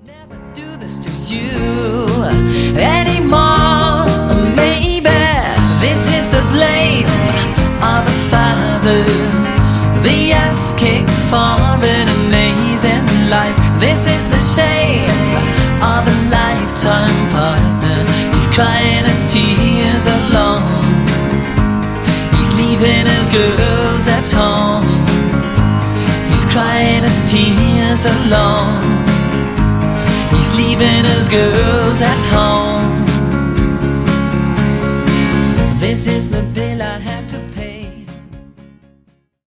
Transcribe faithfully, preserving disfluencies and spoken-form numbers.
Never do this to you anymore. Maybe this is the blame of a father, the ass kick for an amazing life. This is the shame of a lifetime partner. He's crying his tears alone. He's leaving his girls at home. He's crying his tears alone. He's leaving his girls at home. This is the big